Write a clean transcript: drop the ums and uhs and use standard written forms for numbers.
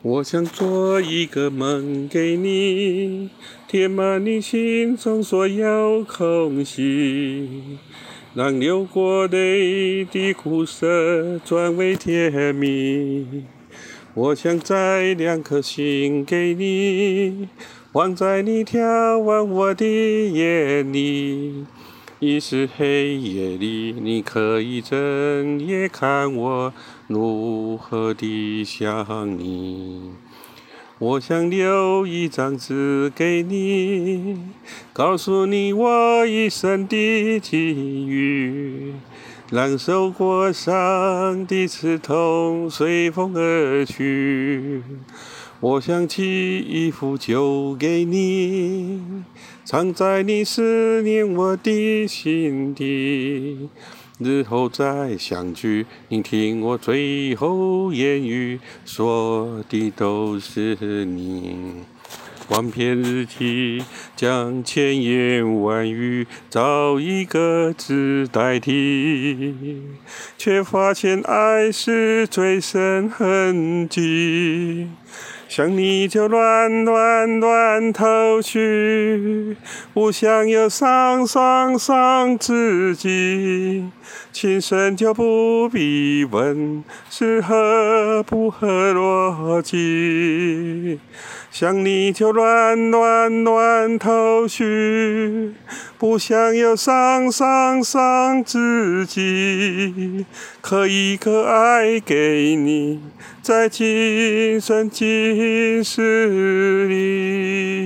我想做一个梦给你，填满你心中所有空隙，让流过泪的苦涩转为甜蜜。我想摘2颗心给你，放在你眺望我的眼里。已是黑夜里，你可以睁眼看我如何地想你。我想留一张纸给你，告诉你我一生的际遇，让受过伤的刺痛随风而去。我想寄一幅酒给你，藏在你思念我的心底。日后再相聚，聆听我最后言语，说的都是你。万篇日记，将千言万语找一个字代替，却发现爱是最深痕迹。想你就乱头绪，不想又伤自己。情深就不必问是合不合逻辑。想你就乱头绪，不想又伤自己。刻一个爱给你，在今生今世里。